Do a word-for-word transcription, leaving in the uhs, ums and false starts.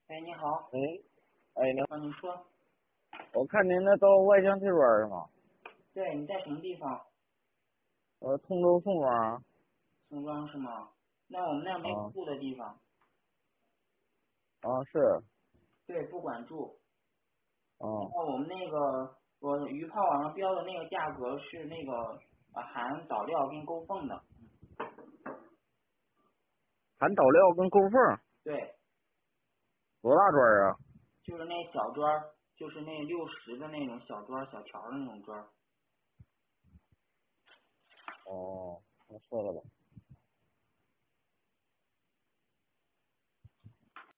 哎，你好。 哎，哎，您， 啊，你说。 我看您那都外墙砌砖是吗？ 对，你在什么地方？ 呃，通州宋庄。 宋庄是吗？那我们那儿没啊住的地方。 啊是。 对，不管住。然啊， 后我们那个，我鱼泡网上标的那个价格是那个啊含导料跟勾缝的。 含导料跟勾缝。 对， 多大砖啊？ 就是那小砖，就是那六十的那种小砖，小条的那种砖。 哦，那错了吧？